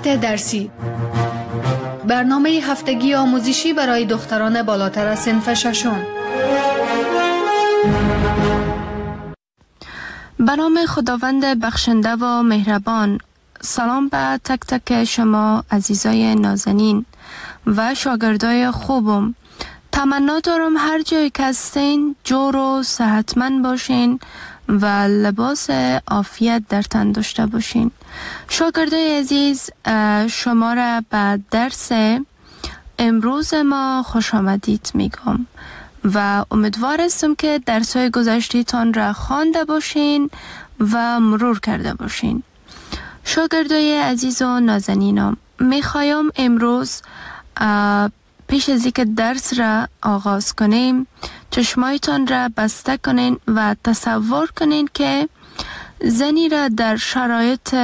مقطع درسی، برنامه هفتگی آموزشی برای دختران بالاتر از صنف ششم. به نام خداوند بخشنده و مهربان. سلام به تک تک شما عزیزای نازنین و شاگردای خوبم. تمنا دارم هر جایی که هستین جور و صحتمند باشین و لباس عافیت در تن داشته باشین. شاگردای عزیز، شما را به درس امروز ما خوش آمدید میگم و امیدوار هستم که درس‌های گذشته‌تان را خوانده باشین و مرور کرده باشین. شاگردای عزیز و نازنینم، میخوایم امروز پیش از اینکه درس را آغاز کنیم چشمایتان را بسته کنین و تصور کنین که زنی را در شرایط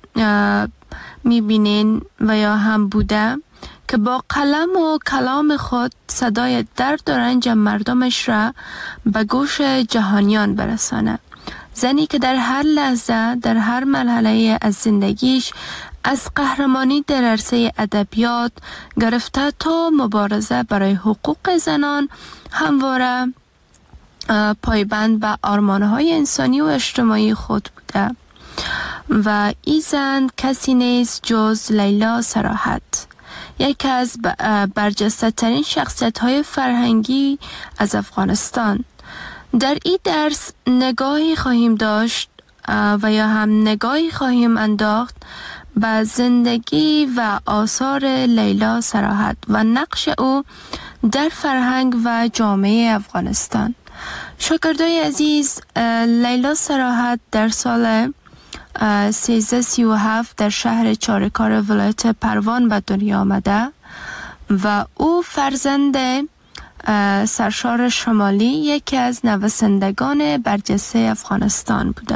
میبینین و یا هم بوده که با قلم و کلام خود صدای درد و رنج مردمش را به گوش جهانیان برسانه. زنی که در هر لحظه، در هر مرحله از زندگیش، از قهرمانی در عرصه ادبیات گرفته تا مبارزه برای حقوق زنان همواره پایبند به آرمان‌های انسانی و اجتماعی خود بوده و این زن کسی نیست جز لیلا صراحت، یکی از برجسته ترین شخصیت های فرهنگی از افغانستان. در این درس نگاهی خواهیم داشت و یا هم نگاهی خواهیم انداخت به زندگی و آثار لیلا صراحت و نقش او در فرهنگ و جامعه افغانستان. شاگردای عزیز، لیلا صراحت در سال 1337 در شهر چارکار ولایت پروان به دنیا آمده و او فرزند سرشار شمالی، یکی از نویسندگان برجسته افغانستان بوده.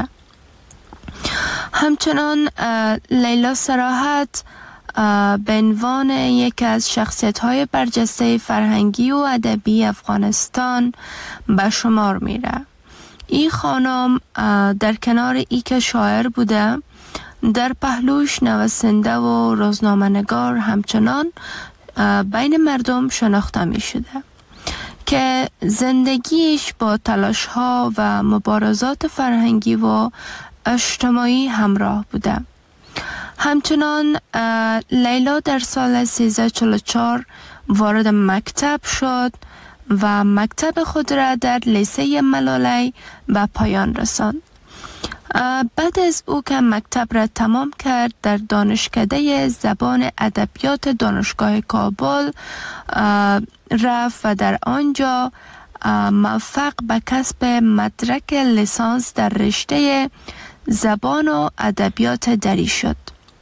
همچنان لیلا صراحت به عنوان یکی از شخصیت‌های برجسته فرهنگی و ادبی افغانستان به شمار میره. این خانم در کنار ای که شاعر بوده، در پهلوش نویسنده و روزنامه‌نگار همچنان بین مردم شناخته می شده که زندگیش با تلاش‌ها و مبارزات فرهنگی و اجتماعی همراه بوده. همچنان لیلا در سال 1344 وارد مکتب شد و مکتب خود را در لیسه ملالی به پایان رساند. بعد از او که مکتب را تمام کرد، در دانشکده زبان ادبیات دانشگاه کابل رفت و در آنجا موفق به کسب مدرک لیسانس در رشته زبان و ادبیات دری شد.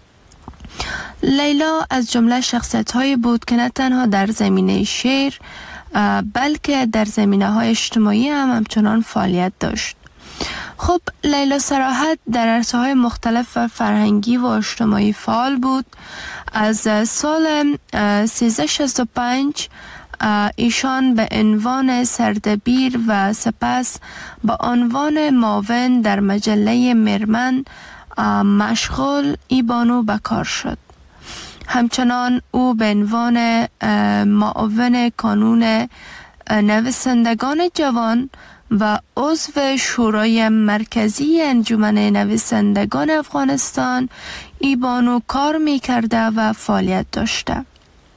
لیلا از جمله شخصیت‌هایی بود که نه تنها در زمینه شعر بلکه در زمینه‌های اجتماعی هم همچنان فعالیت داشت. خب، لیلا صراحت در عرصه‌های مختلف فرهنگی و اجتماعی فعال بود. از سال 1365 ایشان به عنوان سردبیر و سپس به عنوان معاون در مجله مرمن مشغول بانو به کار شد. همچنان او به عنوان معاون کانون نویسندگان جوان و عضو شورای مرکزی انجمن نویسندگان افغانستان بانو کار می‌کرده و فعالیت داشته.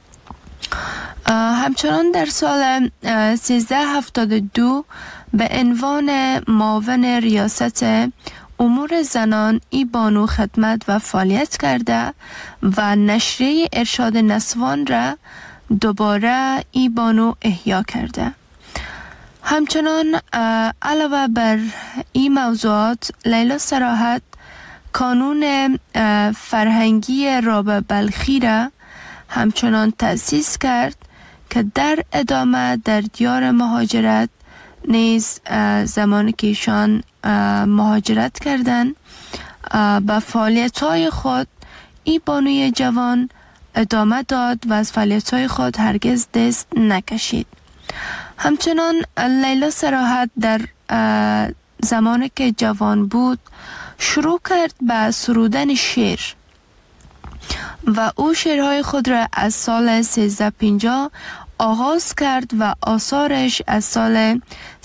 همچنان در سال 1372 به عنوان معاون ریاست امور زنان بانو خدمت و فعالیت کرده و نشریه ارشاد نسوان را دوباره بانو احیا کرده. همچنان علاوه بر این موضوعات، لیلا صراحت کانون فرهنگی رابعه بلخی را همچنان تأسیس کرد که در ادامه در دیار مهاجرت نیز زمانی که ایشان مهاجرت کردند به فعالیت‌های خود بانوی جوان ادامه داد و از فعالیت‌های خود هرگز دست نکشید. همچنان لیلا صراحت در زمانی که جوان بود شروع کرد به سرودن شعر و او شعرهای خود را از سال 1350 آغاز کرد و آثارش از سال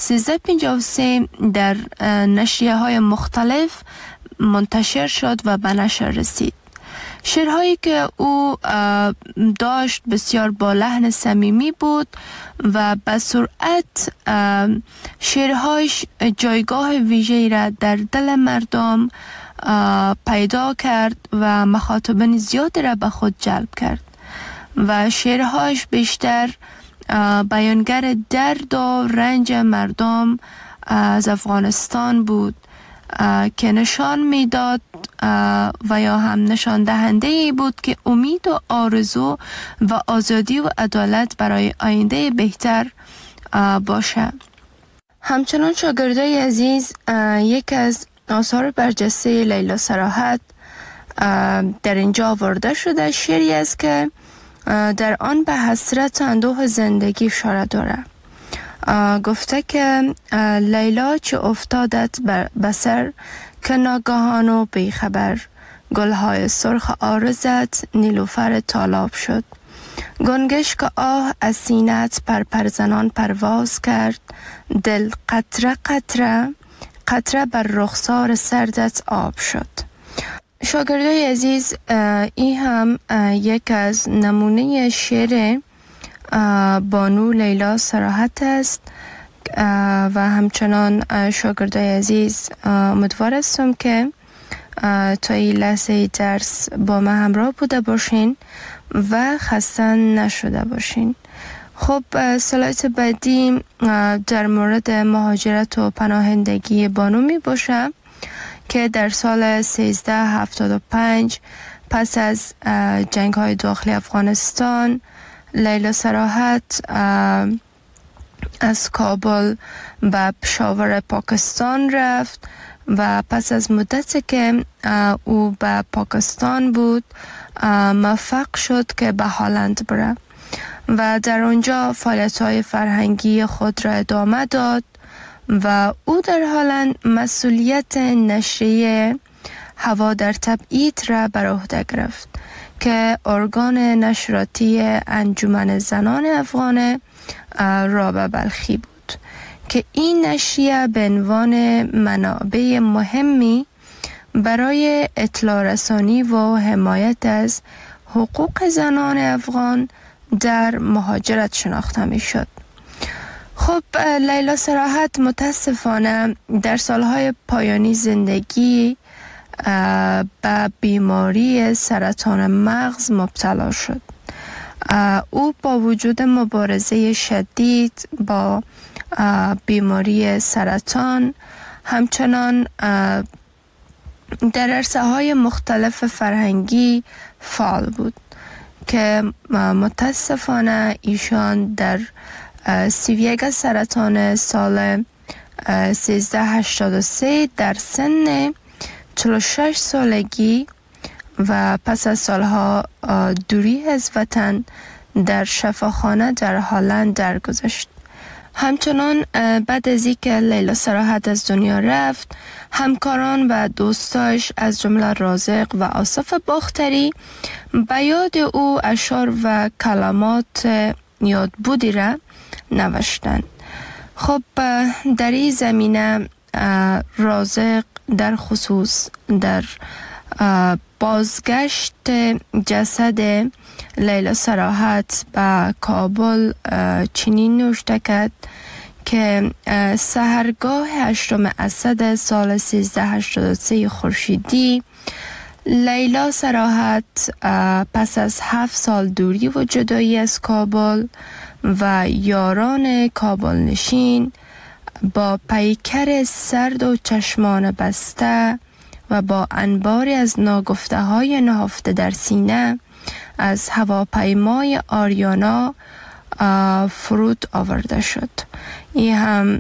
1353 در نشریه های مختلف منتشر شد و به نشر رسید. شعرهایی که او داشت بسیار با لحن صمیمی بود و به سرعت شعرهایش جایگاه ویژه‌ای را در دل مردم پیدا کرد و مخاطبین زیادی را به خود جلب کرد و شعرهایش بیشتر بیانگر درد و رنج مردم از افغانستان بود که نشان میداد و یا هم نشان دهنده ای بود که امید و آرزو و آزادی و عدالت برای آینده بهتر باشه. همچنان شاگردای عزیز، یک از آثار برجسته لیلا صراحت در اینجا آورده شده شعری است که در آن به حسرت و اندوه زندگی اشاره داره. گفته که لیلا چه افتادت به سر که ناگهان و بیخبر، گلهای سرخ عارضت نیلوفر تالاب شد. گنگش که آه از سینت پرزنان پرواز کرد، دل قطره قطره قطره بر رخسار سردت آب شد. شاگردای عزیز، این هم یک از نمونه شعر بانو لیلا صراحت است و همچنان شاگردای عزیز امیدوار هستم که تا این لحظه درس با ما همراه بوده باشین و خسته نشده باشین. خب سلایت بعدی در مورد مهاجرت و پناهندگی بانو می باشه که در سال 1375 پس از جنگ های داخلی افغانستان لیلا صراحت از کابل به پشاور پاکستان رفت و پس از مدتی که او به پاکستان بود موفق شد که به هلند بره و در آنجا فعالیت‌های فرهنگی خود را ادامه داد و او در هلند مسئولیت نشریه هوا در تبعید را بر عهده گرفت که ارگان نشراتی انجمن زنان افغان رابعه بلخی بود که این نشریه به عنوان منابع مهمی برای اطلاع رسانی و حمایت از حقوق زنان افغان در مهاجرت شناخته می شد. خب لیلا صراحت متاسفانه در سالهای پایانی زندگی به بیماری سرطان مغز مبتلا شد. او با وجود مبارزه شدید با بیماری سرطان همچنان در عرصه‌های مختلف فرهنگی فعال بود که متاسفانه ایشان در 31 سرطان سال 1383 در سن 46 سالگی و پس از سالها دوری از وطن در شفاخانه در هلند درگذشت. همچنان بعد از اینکه لیلا صراحت از دنیا رفت، همکاران و دوستاش از جمله رازق و آصف باختری به یاد او اشعار و کلمات یادبودی را نوشتند. خب در این زمینه رازق در خصوص در بازگشت جسد لیلا صراحت به کابل چنین نوشته کرد که سحرگاه 8 اسد سال 1383 خورشیدی لیلا صراحت پس از 7 سال دوری و جدایی از کابل و یاران کابل نشین با پیکر سرد و چشمان بسته و با انباری از ناگفته های نهفته در سینه از هواپیمای آریانا فرود آورده شد. این هم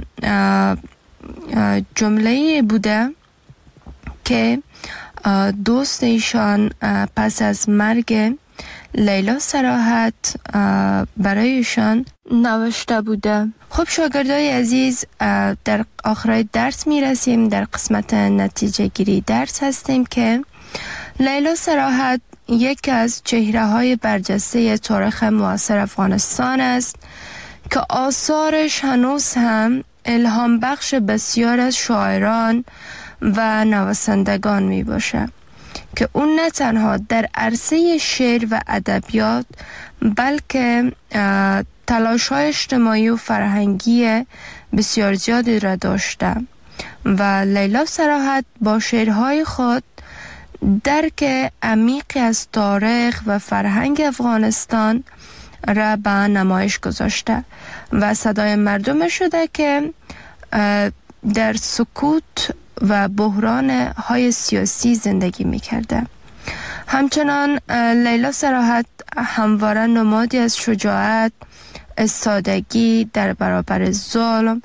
جمله بوده که دوست ایشان پس از مرگ لیلا صراحت برایشان نوشته بوده. خب شاگردای عزیز، در آخر درس می رسیم. در قسمت نتیجه گیری درس هستیم که لیلا صراحت یکی از چهره‌های برجسته تاریخ معاصر افغانستان است که آثارش هنوز هم الهام بخش بسیار از شاعران و نویسندگان می باشه که اون نه تنها در عرصه شعر و ادبیات بلکه تلاش‌های اجتماعی و فرهنگی بسیار زیادی را داشته و لیلا صراحت با شعرهای خود درک عمیقی از تاریخ و فرهنگ افغانستان را به نمایش گذاشته و صدای مردم شده که در سکوت و بحران های سیاسی زندگی می کرده. همچنان لیلا صراحت همواره نمادی از شجاعت، استادگی در برابر ظلم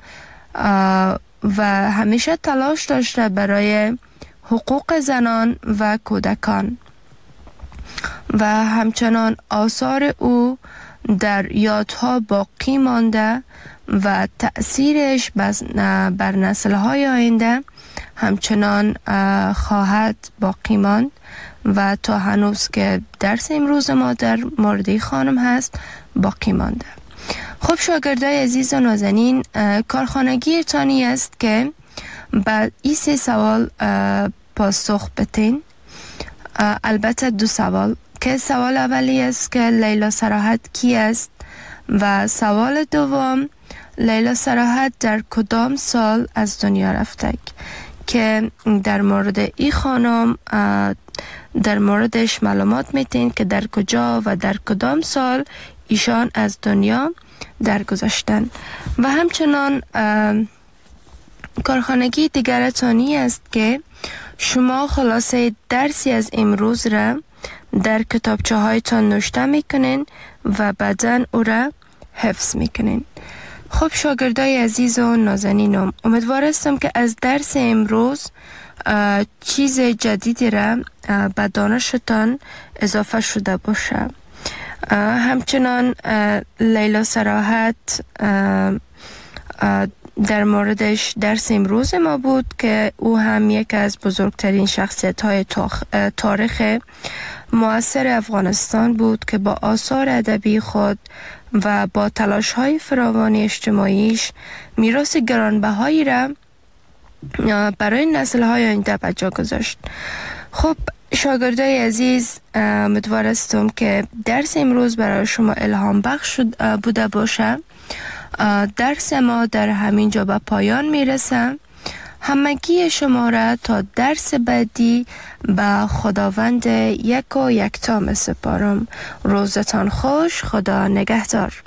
و همیشه تلاش داشته برای حقوق زنان و کودکان و همچنان آثار او در یادها باقی مانده و تأثیرش بر نسل‌های آینده همچنان خواهد باقی ماند و تا هنوز که درس امروز ما در مورد خانم هست باقی مانده. خب شاگردای عزیز و نازنین، کارخانگی تانی است که بعد این 3 سوال پاسخ بتین. البته 2 سوال که سوال اولی است که لیلا صراحت کی است و سوال دوم لیلا صراحت در کدام سال از دنیا رفته که در مورد این خانم در موردش معلومات میتین که در کجا و در کدام سال ایشان از دنیا درگذشتن. و همچنان کارخانگی دیگرتانی است که شما خلاصه درسی از امروز را در کتابچه هایتان نوشته میکنین و بعداً او را حفظ میکنین. خب شاگردای عزیز و نازنینم، امیدوار هستم که از درس امروز چیز جدیدی را به دانشتان اضافه شده باشه. همچنان لیلا صراحت در موردش درس امروز ما بود که او هم یک از بزرگترین شخصیت های تاریخ معاصر افغانستان بود که با آثار ادبی خود و با تلاش های فراوان اجتماعیش میراث گرانبهایی را برای نسل های آینده به جا گذاشت. خب شاگردای عزیز، امیدوار هستم که درس امروز برای شما الهام بخش بوده باشه. درس ما در همین جا به پایان میرسه. همگی شما را تا درس بعدی به خداوند یک و یکتا می سپارم. روزتان خوش. خدا نگهدار.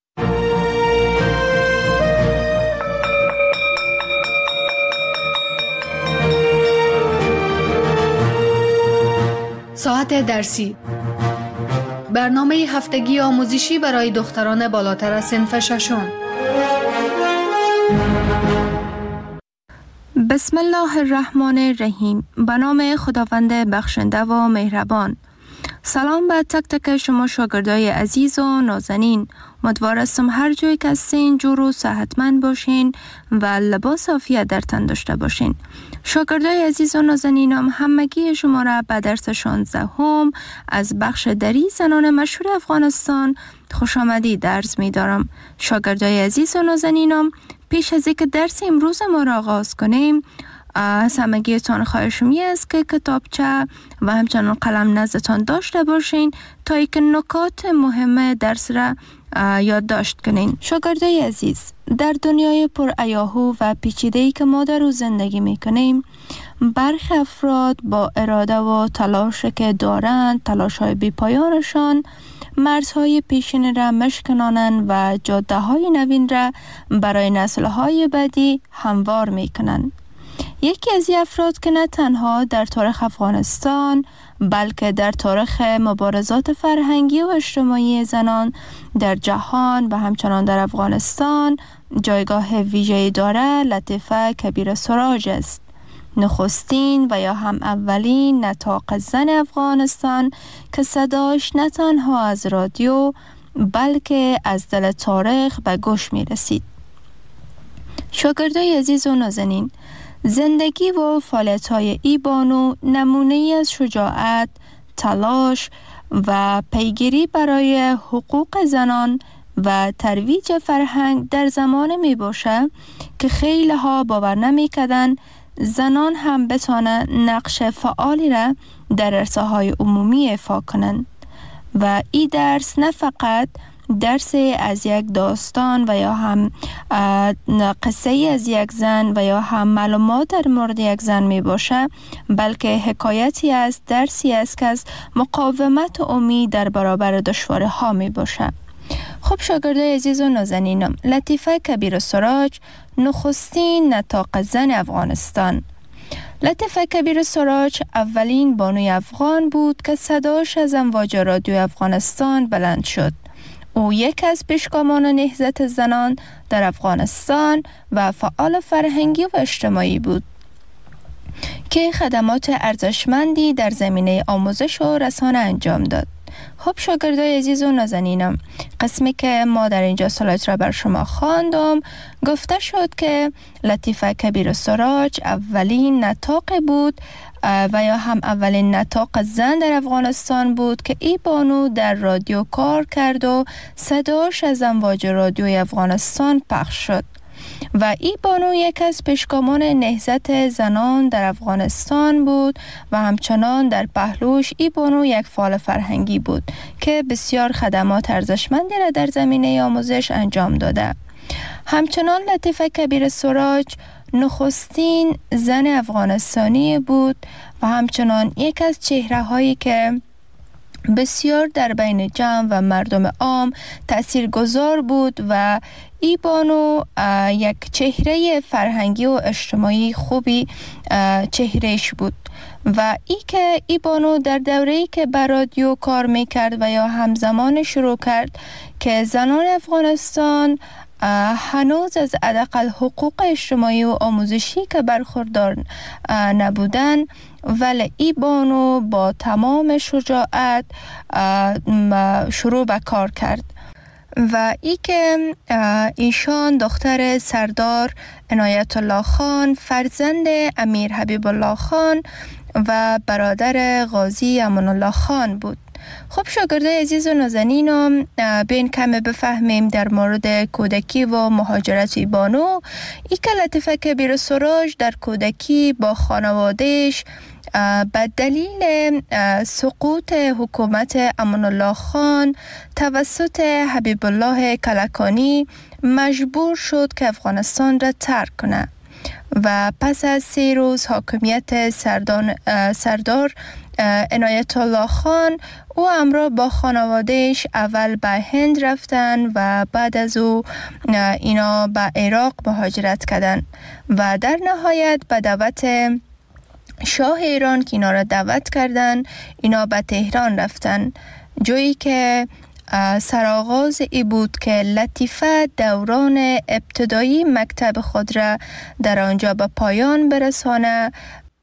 ساعت درسی، برنامه هفتگی آموزشی برای دختران بالاتر از صنف ششم. بسم الله الرحمن الرحیم. به نام خداوند بخشنده و مهربان. سلام به تک تک شما شاگردای عزیز و نازنین. امیدوار هستم هر جایی که هستین جور و صحتمند باشین و لباس عافیت در تن داشته باشین. شاگردای عزیز و نازنینم، همگی شما را به درس 16 از بخش دری زنان مشهور افغانستان خوش آمدید عرض می دارم. شاگردای عزیز و نازنینم، پیش از اینکه درس امروز ما را آغاز کنیم، از همگیتان خواهش می است که کتابچه و همچنان قلم نزدتان داشته باشین تا اینکه نکات مهم درس را یادداشت کنین. شاگردای عزیز، در دنیای پر هیاهو و پیچیده‌ای که ما در او زندگی می کنیم، برخی افراد با اراده و تلاش که دارند، تلاش‌های بی‌پایانشان مرزهای پیشین را مشکنانند و جاده‌های نوین را برای نسل‌های بعدی هموار می‌کنند. یکی از این افراد که نه تنها در تاریخ افغانستان بلکه در تاریخ مبارزات فرهنگی و اجتماعی زنان در جهان و همچنان در افغانستان جایگاه ویژه‌ای دارد، لطیفه کبیر سراج است. نخستین و یا هم اولین نطاق زن افغانستان که صداش نه تنها از رادیو بلکه از دل تاریخ به گوش می رسید. شاگردای عزیز و نازنین، زندگی و فعالیت‌های ای بانو نمونه‌ای از شجاعت، تلاش و پیگیری برای حقوق زنان و ترویج فرهنگ در زمان می باشه که خیلی ها باور نمی کردن زنان هم بتانه نقش فعالی را در عرصه‌های عمومی ایفا کنند و این درس نه فقط درس از یک داستان و یا هم قصه از یک زن و یا هم معلومات در مورد یک زن می باشه، بلکه حکایتی است، درسی است که از مقاومت و امید در برابر دشواری ها می باشه. خب شاگردای عزیز و نازنینم، لطیفه کبیر سراج نخستین نطاق زن افغانستان. لطیفه کبیر سراج اولین بانوی افغان بود که صداش از امواج رادیو افغانستان بلند شد. او یک از پیشگامان نهضت زنان در افغانستان و فعال فرهنگی و اجتماعی بود که خدمات ارزشمندی در زمینه آموزش و رسانه انجام داد. خب شاگردای عزیز و نازنینم، قسمی که ما در اینجا سلایت را بر شما خواندم گفته شد که لطیفه کبیر سراج اولین نطاق بود و یا هم اولین نطاق زن در افغانستان بود که ای بانو در رادیو کار کرد و صداش از امواج رادیوی افغانستان پخش شد و ای بانو یک از پیشگامان نهضت زنان در افغانستان بود و همچنان در پهلوش ای بانو یک فعال فرهنگی بود که بسیار خدمات ارزشمندی را در زمینه آموزش انجام داده. همچنان لطیفه کبیر سراج نخستین زن افغانستانی بود و همچنان یک از چهره هایی که بسیار در بین جمع و مردم عام تاثیرگذار بود و ای بانو یک چهره فرهنگی و اجتماعی خوبی چهرهش بود و ای بانو در دوره‌ای که بر رادیو کار میکرد و یا همزمان شروع کرد که زنان افغانستان هنوز از حداقل حقوق اجتماعی و آموزشی که برخوردار نبودن، ولی ای بانو با تمام شجاعت شروع به کار کرد و ای که ایشان دختر سردار عنایت الله خان، فرزند امیر حبیب الله خان و برادر غازی امان الله خان بود. خب شاگردای عزیز و نازنینم، بین کمی بفهمیم در مورد کودکی و مهاجرت ای بانو. ای که لطیفه کبیر سراج در کودکی با خانوادهش به دلیل سقوط حکومت امان الله خان توسط حبیب الله کلکانی مجبور شد که افغانستان را ترک کنه و پس از 3 روز حاکمیت سردار عنایت الله خان او همراه با خانوادهش اول به هند رفتن و بعد از او اینا به عراق مهاجرت کردن و در نهایت به دعوت شاه ایران که اینا را دعوت کردن اینا به تهران رفتن، جایی که سرآغاز ای بود که لطیفه دوران ابتدایی مکتب خود را در آنجا به پایان برسانه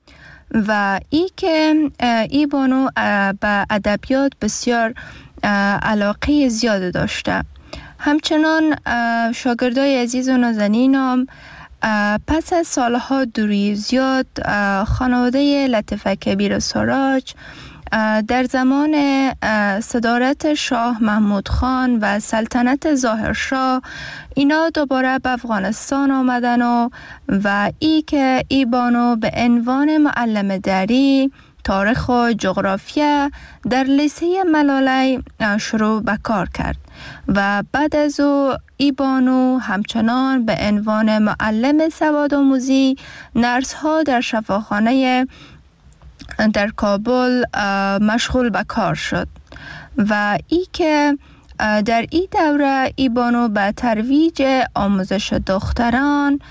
و ای بانو به ادبیات بسیار علاقه زیاد داشته. همچنان شاگردای عزیز و نازنینم، پس از سالها دوری زیاد خانواده لطیفه کبیر سراج در زمان صدارت شاه محمود خان و سلطنت ظاهرشاه اینا دوباره به افغانستان آمدن و که ای بانو به عنوان معلم دری تاریخ و جغرافیا در لیسه ملاله شروع به کار کرد و بعد از او ای بانو همچنان به عنوان معلم سوادآموزی نرس ها در شفاخانه در کابل مشغول به کار شد و که در این دوره ای بانو به ترویج آموزش دختران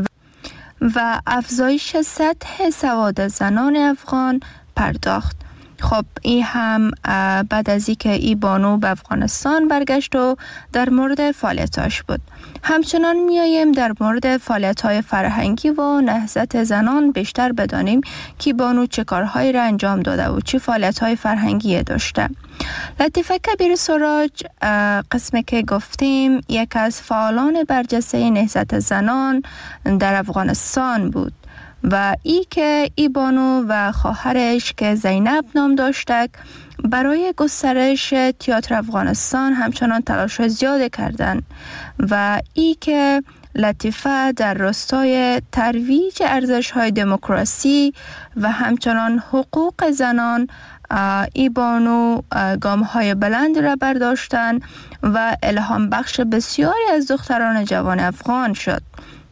و افزایش سطح سواد زنان افغان پرداخت. خب این هم بعد از اینکه ای بانو به افغانستان برگشت و در مورد فعالیتاش بود. همچنان میاییم در مورد فعالیت‌های فرهنگی و نهضت زنان بیشتر بدانیم که بانو چه کارهایی را انجام داده و چه فعالیت‌های فرهنگی داشته. لطیفه کبیر سراج قسمی که گفتیم یک از فعالان برجسته نهضت زنان در افغانستان بود و که ای بانو و خواهرش که زینب نام داشته برای گسترش تئاتر افغانستان همچنان تلاش زیاد کردند و ای که لطیفه در راستای ترویج ارزش‌های دموکراسی و همچنان حقوق زنان ای بانو گام‌های بلند را برداشتند و الهام بخش بسیاری از دختران جوان افغان شد.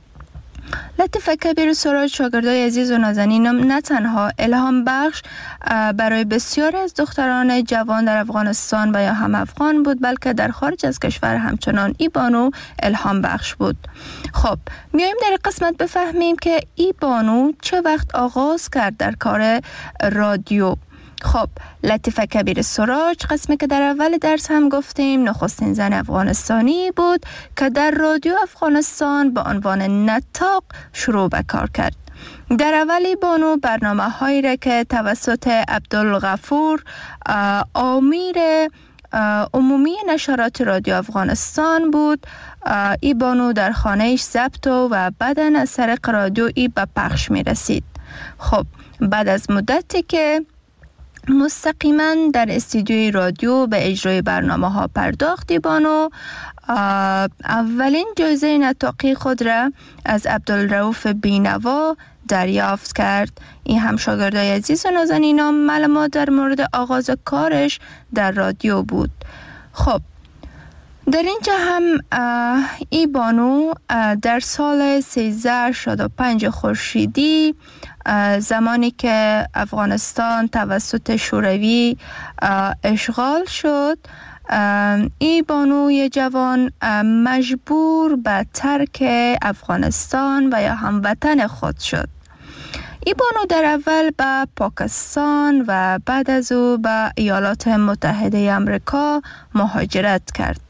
لطیفه کبیر سراج شاگردای عزیز و نازنینم نه تنها الهام بخش برای بسیاری از دختران جوان در افغانستان و یا هم افغان بود، بلکه در خارج از کشور همچنان ای بانو الهام بخش بود. خب میایم در قسمت بفهمیم که ای بانو چه وقت آغاز کرد در کار رادیو. خب لطیفه کبیر سراج، قسمی که در اول درس هم گفتیم، نخستین زن افغانستانی بود که در رادیو افغانستان به عنوان نطاق شروع به کار کرد. در اولی بانو برنامه هایی را که توسط عبدالغفور آمیر عمومی نشرات رادیو افغانستان بود، ای بانو در خانهش ضبط و بعداً از طریق رادیو ای به پخش می رسید. خب بعد از مدتی که مستقیما در استودیوی رادیو به اجرای برنامه ها پرداخت، بانو اولین جایزه نطاقی خود را از عبدالرؤوف بینوا دریافت کرد. این هم شاگردای عزیز و نازنینم معلومات در مورد آغاز کارش در رادیو بود. خب در اینجا هم ای بانو در سال 1365 خورشیدی، زمانی که افغانستان توسط شوروی اشغال شد، ای بانوی جوان مجبور به ترک افغانستان و یا هموطن خود شد. ای بانو در اول به پاکستان و بعد از او به ایالات متحده آمریکا مهاجرت کرد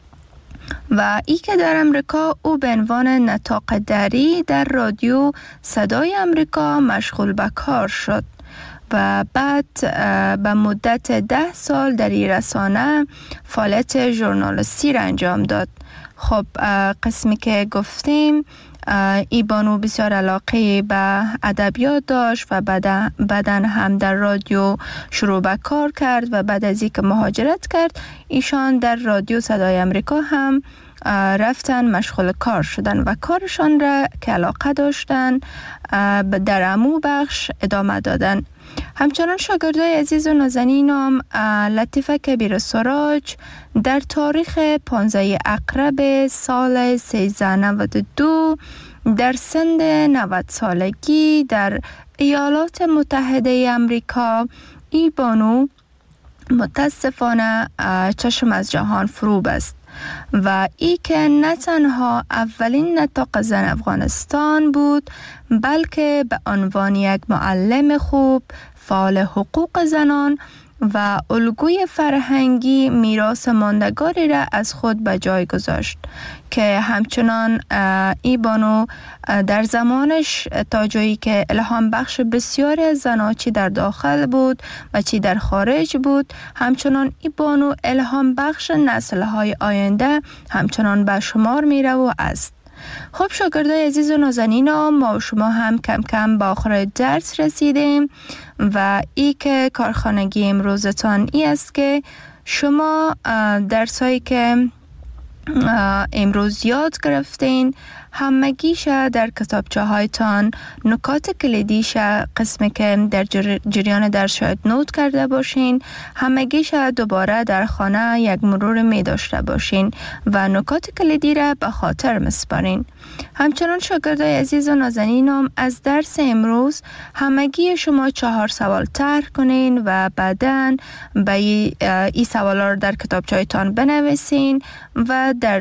و ای که در امریکا او به عنوان نطاق دری در رادیو صدای امریکا مشغول به کار شد و بعد به مدت 10 سال در این رسانه فعالیت ژورنالیستی را انجام داد. خب قسمی که گفتیم، ای بانو بسیار علاقه به ادبیات داشت و بعداً هم در رادیو شروع به کار کرد و بعد از اینکه مهاجرت کرد، ایشان در رادیو صدای امریکا هم رفتن مشغول کار شدن و کارشان را که علاقه داشتن در امو بخش ادامه دادن. همچنان شاگردای عزیز و نازنینم، لطیفه کبیر سراج در تاریخ 15 اکتبر سال 1392 در سن 90 سالگی در ایالات متحده آمریکا، ای بانو متاسفانه چشم از جهان فرو بست و ای که نه تنها اولین نطاق زن افغانستان بود، بلکه به عنوان یک معلم خوب، فعال حقوق زنان و الگوی فرهنگی میراث ماندگاری را از خود به جای گذاشت که همچنان ای بانو در زمانش تا جایی که الهام بخش بسیاری از زنان چی در داخل بود و چی در خارج بود، همچنان ای بانو الهام بخش نسل‌های آینده همچنان به شمار میره و است. خب شاگردای عزیز و نازنینم، ما و شما هم کم کم به آخر درس رسیدیم و ای که کارخانگی امروزتان ای است که شما درسایی که امروز یاد گرفتین همگیش در کتابچه هایتان نکات کلیدیش قسمی که در جریان درس شاید نوت کرده باشین، همگیش دوباره در خانه یک مرور می داشته باشین و نکات کلیدی را به خاطر مسپارین. همچنان شاگردای عزیز و نازنینم، از درس امروز همگی شما 4 سوال طرح کنین و بعداً به این سوالا رو در کتابچه‌تان بنویسین و در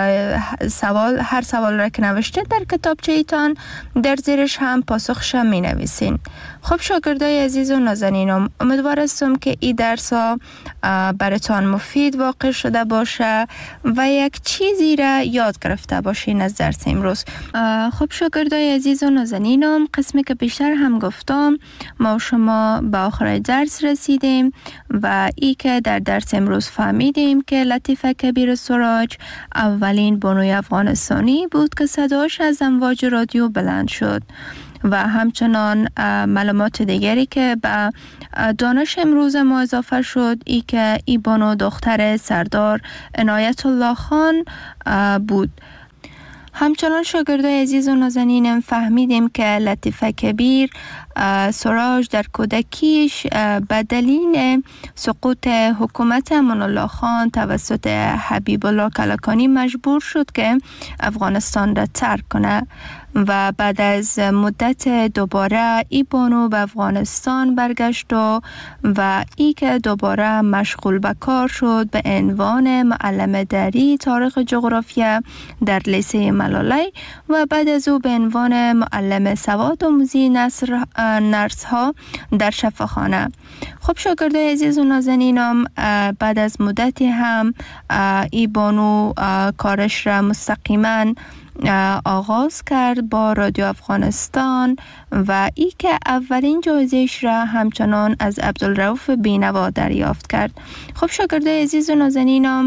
هر سوال را که نوشته در کتابچه‌تان در زیرش هم پاسخش می نویسین. خب شاگردای عزیز و نازنینم، امیدوارم که این درس ها براتان مفید واقع شده باشه و یک چیزی را یاد گرفته باشین از درس امروز. خب شاگردای عزیز و نازنینم، قسمی که بیشتر هم گفتم، ما و شما به آخر درس رسیدیم و ای که در درس امروز فهمیدیم که لطیفه کبیر سراج اولین بانوی افغانستانی بود که صداش از امواج رادیو بلند شد و همچنان معلومات دیگری که به دانش امروز ما اضافه شد ای که ای بانو دختر سردار عنایت الله خان بود. همچنان شاگردای عزیز و نازنینم فهمیدیم که لطیفه کبیر سراج در کودکیش به دلیل سقوط حکومت امان الله خان توسط حبیب الله کلکانی مجبور شد که افغانستان را ترک کنه و بعد از مدت دوباره ای بانو به افغانستان برگشت و ای که دوباره مشغول به کار شد به عنوان معلم دری تاریخ جغرافیا در لیسه ملالی و بعد از او به عنوان معلم سواد آموزی نرس ها در شفاخانه. خب شاگردای عزیز و نازنینم بعد از مدتی هم ای بانو کارش را مستقیما آغاز کرد با رادیو افغانستان و ای که اولین جایزه‌اش را همچنان از عبدالرؤوف بینوا دریافت کرد. خب شاگردای عزیز و نازنینم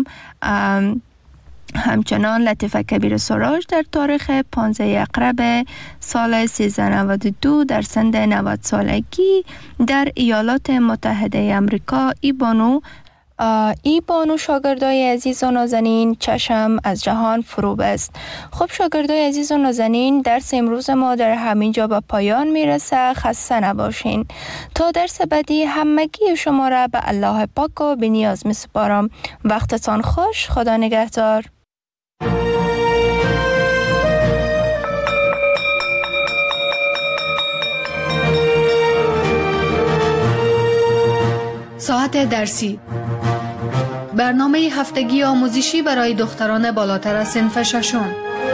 همچنان لطیفه کبیر سراج در تاریخ 15 اقرب سال 1392 در سن 90 سالگی در ایالات متحده امریکا ای بانو شاگردای عزیز و نازنین چشم از جهان فرو بست. خب شاگردای عزیز و نازنین درس امروز ما در همین جا به پایان میرسه. خسته نباشین. تا درس بعدی همگی شما را به الله پاک و بی نیاز می سپارم. وقتتان خوش. خدا نگهدار. ساعت درسی، برنامه هفتگی آموزشی برای دختران بالاتر از صنف ششم.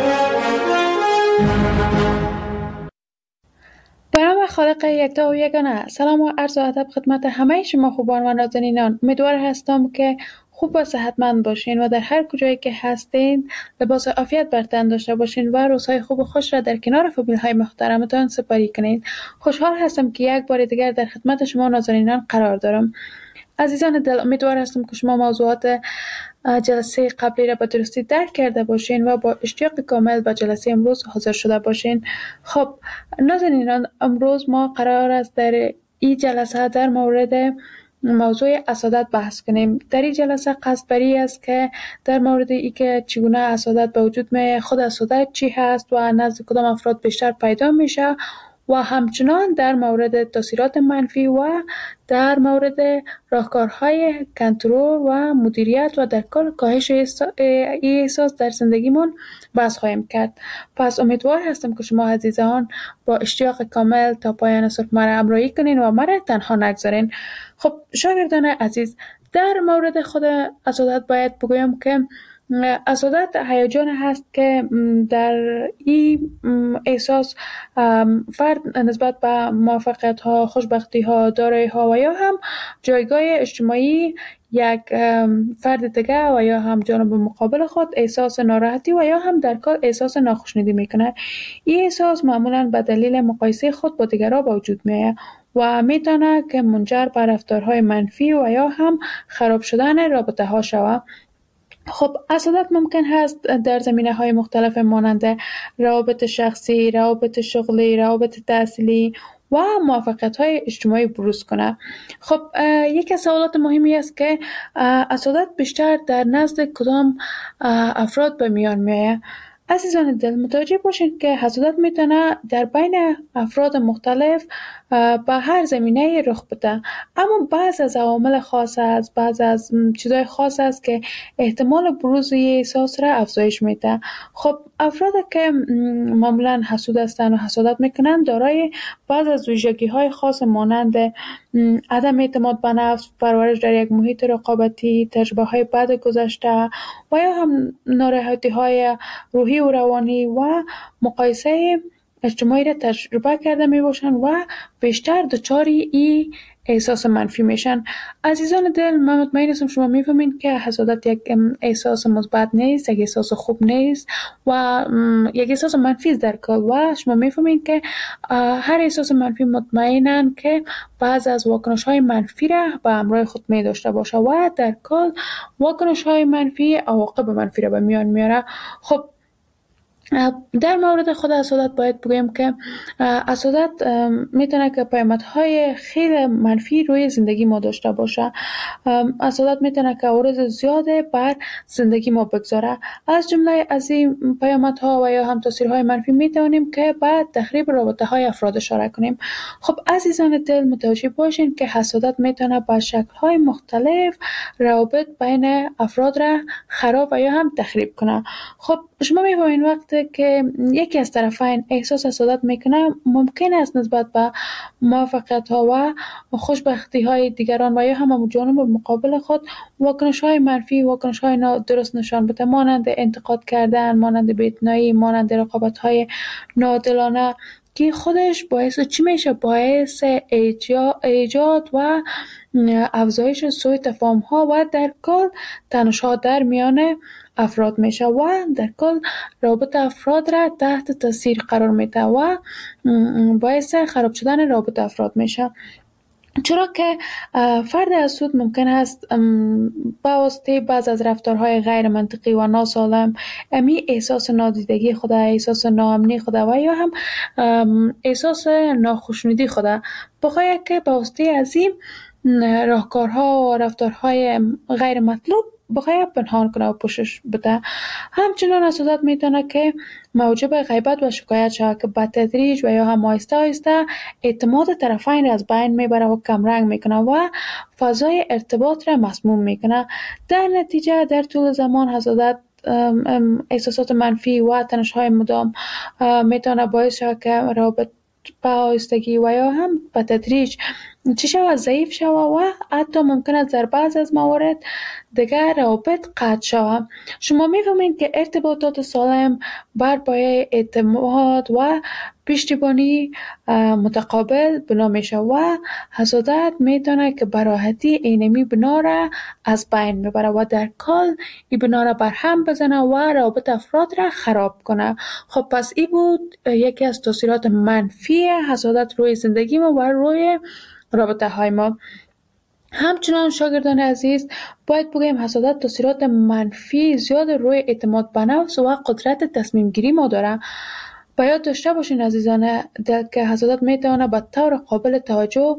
به نام خالق یکتا و یگانه. سلام و عرض ادب خدمت همه شما خوبان و نازنینان. امیدوار هستم که خوب و صحتمند باشین و در هر کجایی که هستین لباس عافیت بر تن داشته باشین و روزهای خوب و خوش را در کنار فامیل‌های محترمتان سپری کنین. خوشحال هستم که یک بار دیگر در خدمت شما نازنینان قرار دارم. عزیزان دل، امیدوار هستم که شما موضوعات جلسه قبلی را به درستی درک کرده باشین و با اشتیاق کامل به جلسه امروز حاضر شده باشین. خب نازنینان، امروز ما قرار است در این جلسه در مورد موضوع حسادت بحث کنیم. در این جلسه قصد بری است که در مورد ای که چگونه حسادت به وجود میاد، خود حسادت چی هست و نزد کدام افراد بیشتر پیدا میشه و همچنان در مورد تاثیرات منفی و در مورد راهکارهای کنترل و مدیریت و در کل کاهش احساس در زندگیمون بحث خواهیم کرد. پس امیدوار هستم که شما عزیزان با اشتیاق کامل تا پایان صبح مرا همراهی کنین و مرا تنها نگذارین. خب شاگردان عزیز، در مورد خود حسادت باید بگویم که حسادت هیجان هست که در این احساس فرد نسبت به موفقیت ها، خوشبختی ها، دارایی ها و یا هم جایگاه اجتماعی یک فرد دیگه و یا هم جانب مقابل خود احساس ناراحتی و یا هم در کل احساس ناخوشنودی میکنه. این احساس معمولا به دلیل مقایسه خود با دیگران به وجود میاد و میتونه که منجر به رفتارهای منفی و یا هم خراب شدن رابطه ها شود. خب حسادت ممکن هست در زمینه‌های مختلف مانند روابط شخصی، روابط شغلی، روابط تحصیلی و موفقیت‌های اجتماعی بروز کنه. خب یکی از سوالات مهمی است که حسادت بیشتر در نزد کدام افراد به میان میاد. عزیزان دل، متوجه باشید که حسادت میتونه در بین افراد مختلف به هر زمینه رخ بده، اما بعض از عوامل خاص است، بعض از چیزای خاص است که احتمال بروز این احساس را افزایش میده. خب افرادی که معمولا حسود هستند و حسادت میکنند دارای بعض از ویژگی‌های خاص مانند عدم اعتماد به نفس، پرورش در یک محیط رقابتی، تجربه‌های بد گذشته و یا هم ناراحتی‌های روحی و روانی و مقایسه اجتماعی را تجربه کرده می باشند و بیشتر دچاری این احساس منفی میشن. عزیزان دل، من مطمئن هستم شما میفهمین که حسادت یک احساس مثبت نیست، یک احساس خوب نیست و یک احساس منفی است در کل و شما میفهمین که هر احساس منفی مطمئنن که بعض از واکنش های منفی را به همراه خود می داشته باشه و در کل واکنش های منفی عواقب منفی را به میان میاره. خب در مورد خود حسادت باید بگویم که حسادت میتونه که پیامدهای خیلی منفی روی زندگی ما داشته باشه. حسادت میتونه که عوارض زیاده بر زندگی ما بگذاره. از جمله از این پیامدها و یا هم تاثیرهای منفی میتونیم که بعد تخریب رابطه های افراد اشاره کنیم. خب عزیزان دل، متوجه باشین که حسادت میتونه با شکل‌های مختلف روابط بین افراد را خراب و یا هم تخریب کنه. خب شما می‌فهمین وقتی که یکی از طرفین احساس حسادت میکنه، ممکن است نسبت به موفقیت‌ها و خوشبختی‌های دیگران و یا هم جانب مقابل خود واکنش‌های منفی، واکنش‌های نادرست نشان بده، مانند انتقاد کردن، مانند بی‌اعتنایی، مانند رقابت‌های ناعادلانه، که خودش باعث چی میشه؟ باعث ایجاد و افزایش سوء تفاهم‌ها و در کل تنش‌ها در میان افراد میشه و در کل رابطه افراد را تحت تاثیر قرار میده و باعث خراب شدن رابطه افراد میشه. چرا که فرد حسود ممکن است با واسطه بعض از رفتارهای غیر منطقی و ناسالم امی احساس نادیدگی خود، احساس ناامنی خود و یا هم احساس ناخوشنودی خود بخواهد که با واسطه از این راهکارها و رفتارهای غیر مطلوب بخواهد پنهان کنه و پوشش بده. همچنان حسادت میتونه که موجب غیبت و شکایت شود که به تدریج و یا هم آهسته آهسته اعتماد طرفین را از بین میبره و کمرنگ میکنه و فضای ارتباط را مسموم میکنه. در نتیجه در طول زمان حسادت احساسات منفی و تنش‌های مدام میتونه باعث شود که روابط به آهستگی و یا هم به تدریج چی شود؟ ضعیف شود و حتی ممکن است در بعض از موارد دیگر روابط قطع شود. شما می‌فهمید که ارتباطات سالم بر پایه اعتماد و پشتیبانی متقابل بنا میشه و حسادت میتونه که به راحتی اینمی بنا را از بین میبره و در کل این بنا را برهم بزنه و روابط افراد را خراب کنه. خب پس این بود یکی از تاثیرات منفی حسادت روی زندگی ما و روی رابطه های ما. همچنان شاگردان عزیز باید بگویم حسادت تاثیرات منفی زیاد روی اعتماد به نفس و قدرت تصمیم گیری ما داره. باید داشته باشین عزیزان که حسادت میتونه به طور قابل توجه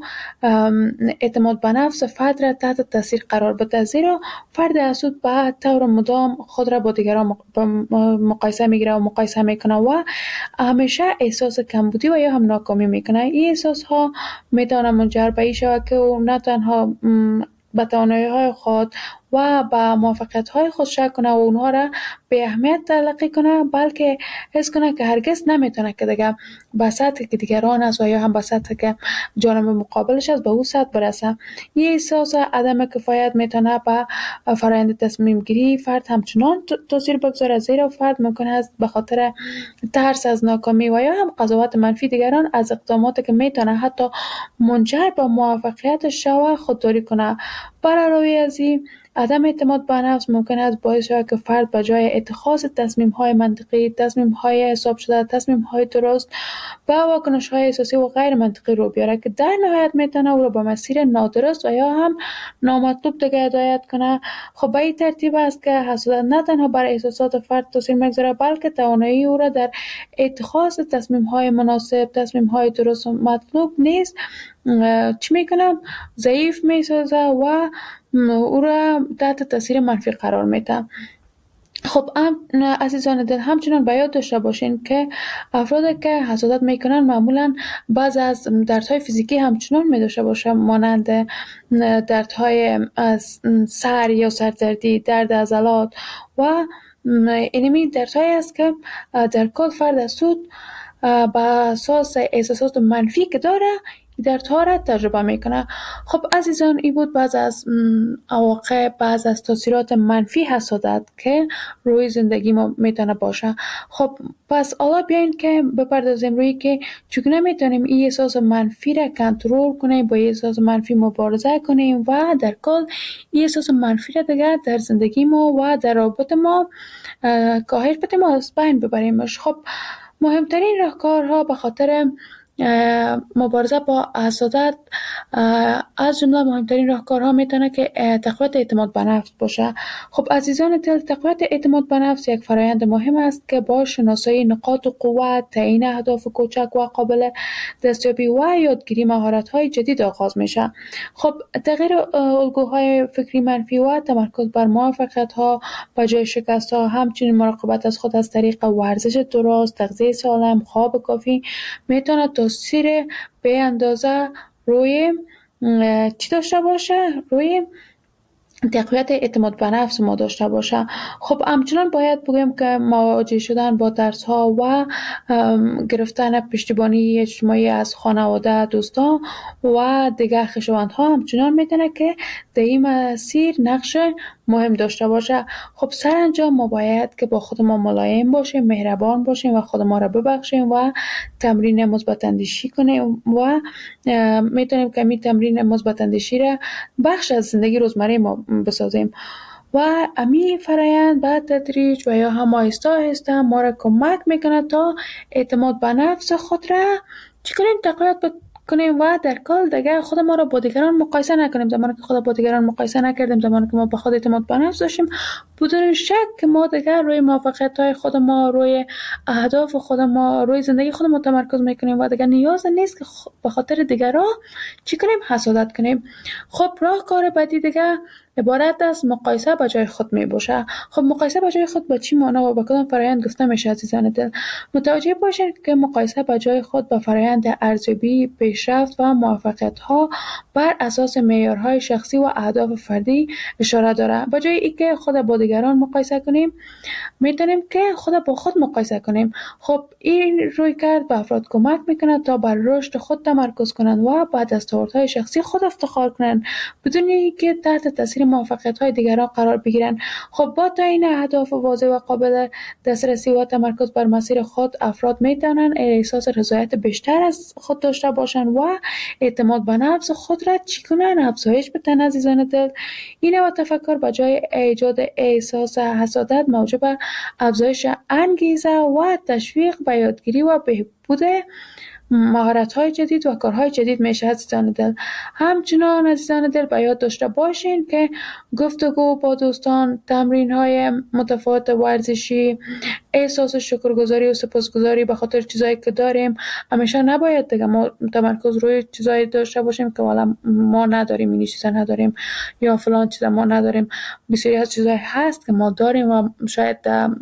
اعتماد به نفس فرد را تحت تاثیر قرار بده، زیرا فرد حسود به طور مدام خود را با دیگران مقایسه میگیره و مقایسه میکنه و همیشه احساس کمبودی و یا هم ناکامی میکنه. این احساس ها میتونه منجر به این شود که او نه تنها به توانایی‌های خود و به موفقیت‌های خود شک کنه و اونها را به اهمیت تلقی کنه، بلکه حس کنه که هرگز نمیتونه که دیگه به سطحی که دیگران است و یا هم به سطحی که جانب مقابلش است به او سطح برسه. این احساس عدم کفایت میتونه به فرآیند تصمیم گیری فرد همچنان تاثیر بگذاره، زیرا فرد ممکن است به خاطر ترس از ناکامی و یا هم قضاوت منفی دیگران از اقداماتی که میتونه حتی منجر به موفقیتش شود خودداری کنه. بر علاوه از این عدم اعتماد به نفس ممکن است باعث شود که فرد به جای اتخاذ تصمیم‌های منطقی، تصمیم‌های حساب شده، تصمیم‌های درست و واکنش‌های احساسی و غیر منطقی رو بیاره که در نهایت میتونه او را به مسیر نادرست و یا هم نامطلوب دیگه هدایت کنه. خب به این ترتیب است که حسادت نه تنها بر احساسات فرد تاثیر میگذاره، بلکه توانایی او را در اتخاذ تصمیم‌های مناسب، تصمیم‌های درست و مطلوب نیست چی میکنه؟ ضعیف میسازه و او را تحت تاثیر منفی قرار میده. خب عزیزان دل، همچنان باید داشته باشین که افرادی که حسادت میکنن معمولا بعض از دردهای فیزیکی همچنان میداشته باشه، مانند دردهای سر یا سردردی، درد عضلات و اینمی دردهایی است که در کل فرد حسود به اساس احساسات منفی که داره دردها را تجربه میکنه. خب عزیزان این بود بعض از عواقب، بعض از تاثیرات منفی حسادت که روی زندگی ما میتونه باشه. خب پس حالا بیاین که بپردازیم روی که چگونه میتونیم این احساس منفی را کنترل کنیم، با این احساس منفی مبارزه کنیم و در کل این احساس منفی را دیگه در زندگی ما و در رابطه ما کاهش بدیم و از بین ببریمش. خب مهمترین راهکارها به خاطر مبارزه با حسادت از جمله مهمترین راهکارها میتونه که تقویت اعتماد به نفس باشه. خب عزیزان دل، تقویت اعتماد به نفس یک فرایند مهم است که با شناسایی نقاط قوت، تعیین اهداف کوچک و قابل دستیابی و یادگیری مهارت‌های جدید آغاز میشه. خب تغییر الگوهای فکری منفی و تمرکز بر موفقیت‌ها به جای شکست‌ها، همچنین مراقبت از خود از طریق ورزش درست، تغذیه سالم، خواب کافی میتونه تاثیر به اندازه روی چی داشته باشه؟ روی تقویت اعتماد به نفس ما داشته باشه. خب همچنان باید بگیم که مواجه شدن با ترس ها و گرفتن پشتیبانی اجتماعی از خانواده، دوستان و دیگر خویشاوندها همچنان میتونه که در این مسیر نقش مهم داشته باشه. خب سرانجام ما باید که با خود ما ملایم باشیم، مهربان باشیم و خود ما را ببخشیم و تمرین مثبت اندیشی کنیم و میتونیم که این تمرین مثبت اندیشی را بخش از زندگی روزمره ما بسازیم و امی فرایند به تدریج و یا هم آهسته آهسته ما را کمک میکنه تا اعتماد به نفس خود را چی کنیم؟ تقویت کنیم و در کل دیگه خود ما را با دیگران مقایسه نکنیم. زمانی که خود با دیگران مقایسه نکردیم، زمانی که ما به خود اعتماد به نفس داشتیم، بدون شک که ما دیگه روی موفقیت‌های خود ما، روی اهداف خود ما، روی زندگی خود ما تمرکز میکنیم و دیگه نیاز نیست که به خاطر دیگران چی کنیم؟ حسادت کنیم. خب راهکار بعدی دیگه عبارت از مقایسه با جای خود می باشه. خب مقایسه با جای خود با چی معنا و با کدام فرایند گفته میشه عزیزان دل؟ متوجه باشید که مقایسه با جای خود با فرایند ارزیابی، پیشرفت و موفقیت ها بر اساس معیارهای شخصی و اهداف فردی اشاره داره. با جای اینکه خود با دیگران مقایسه کنیم، میتونیم که خود با خود مقایسه کنیم. خب این رویکرد به افراد کمک میکنه تا بر رشد خود تمرکز کنند و با دستاوردهای شخصی خود افتخار کنند بدون اینکه تحت تاثیر موفقیت‌های دیگران قرار بگیرند. خب با تعیین اهداف واضح و قابل دسترسی و تمرکز بر مسیر خود، افراد میتونن احساس رضایت بیشتر از خود داشته باشند و اعتماد به نفس خود را چی کنن؟ افزایش بدن عزیزان دل. این و تفکر به جای ایجاد احساس حسادت موجب افزایش انگیزه و تشویق به یادگیری و بهبود مهارت‌های جدید و کارهای جدید میشه عزیزان دل. همچنان عزیزان دل به یاد داشته باشین که گفتگو با دوستان، تمرین‌های متفاوت ورزشی، احساس شکرگزاری و سپاسگزاری به خاطر چیزایی که داریم، همیشه نباید دیگه ما تمرکز روی چیزایی داشته باشیم که والا ما نداریم، این چیزا نداریم یا فلان چیزا ما نداریم. بسیاری از چیزایی هست که ما داریم و شاید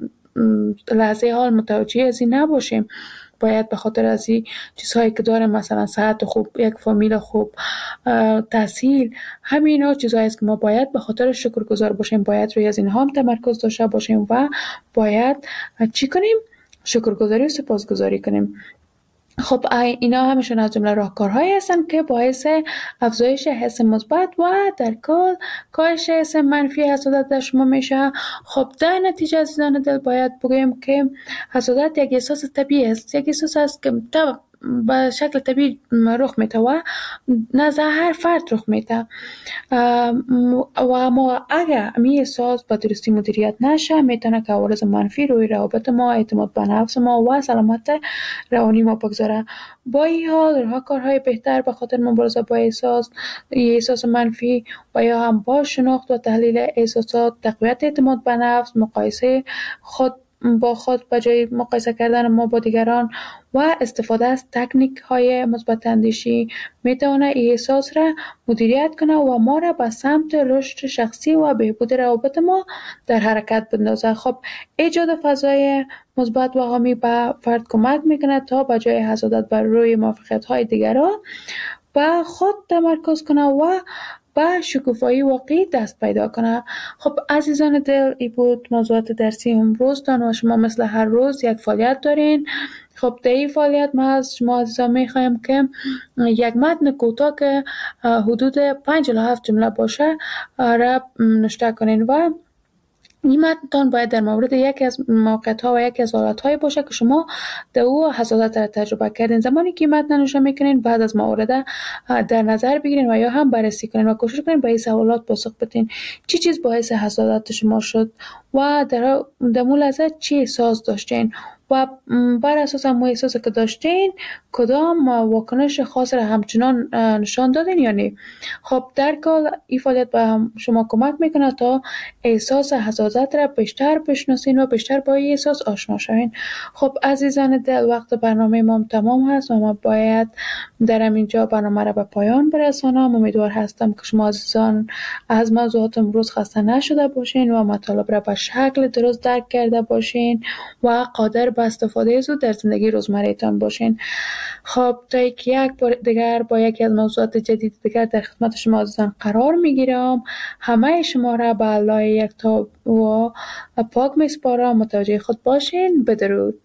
لحظه حال متوجه از این نباشیم. باید به خاطر از این چیزهایی که داریم، مثلا صحت خوب، یک فامیل خوب، تحصیل، همین ها چیزهایی است که ما باید به خاطر شکرگزار باشیم، باید روی از اینها هم تمرکز داشته باشیم و باید چی کنیم؟ شکرگزاری و سپاسگزاری کنیم. خب اینا همشون از جمله راهکارهایی هستن که باعث افزایش حس مثبت و در کل کاهش حس منفی حسادت در شما میشه. خب در نتیجه عزیزان دل باید بگویم که حسادت یک احساس طبیعی است، یک احساس است که به شکل طبیعی رخ میده و نزد هر فرد رخ میده و ما اگر این احساس به درستی مدیریت نشه میتونه که عوارض منفی روی روابط ما، اعتماد به نفس ما و سلامت روانی ما بگذاره. با این حال راهکارهای بهتر به خاطر مبارزه با احساس منفی و یا هم با شناخت و تحلیل احساسات، تقویت اعتماد به نفس، مقایسه خود با خود به جای مقایسه کردن ما با دیگران و استفاده از تکنیک های مثبت اندیشی میتونه این احساس را مدیریت کنه و ما را به سمت رشد شخصی و بهبود روابط ما در حرکت بندازه. خب ایجاد فضای مثبت و حامی به فرد کمک میکنه تا به جای حسادت بر روی موفقیت های دیگران به خود تمرکز کنه و با شکوفایی واقعی دست پیدا کنه. خب عزیزان دل، این بود موضوعات درسی امروزتان و شما مثل هر روز یک فعالیت دارین. خب در این فعالیت ما از شما عزیزان میخوایم که یک متن کوتاه که حدود 5 الی 7 جمله باشه را نوشته کنین و این متن باید در مورد یکی از موقعیت‌ها و یکی از حالت‌های باشه که شما در او حسادت را تجربه کردین. زمانی که این متن نوشته میکنین بعد از موارد در نظر بگیرین و یا هم بررسی کنین و کوشش کنین به این سوالات پاسخ بدین. چی چیز باعث حسادت شما شد و در مو لحظه چی احساس داشتین و بر اساس همون احساسی که داشتین کدام واکنش خاص را همچنان نشان دادین یا نه. خب در کل این فعالیت به شما کمک میکنه تا احساس حسادت را بیشتر بشناسین و بیشتر با این احساس آشنا شوین. خب عزیزان دل، وقت برنامه ما تمام هست و ما باید در اینجا برنامه را به پایان برسانم. امیدوار هستم که شما عزیزان از موضوعات امروز خسته نشده باشین و مطالب را به شکل درست درک کرده باشین و قادر به استفاده زود در زندگی روزمره‌تان باشین. خب تا یک بار دیگر با یکی از موضوعات جدید دیگر در خدمت شما عزیزان قرار میگیرم. همه شما را به الله یکتا و پاک میسپارم. متوجه خود باشین. بدرود.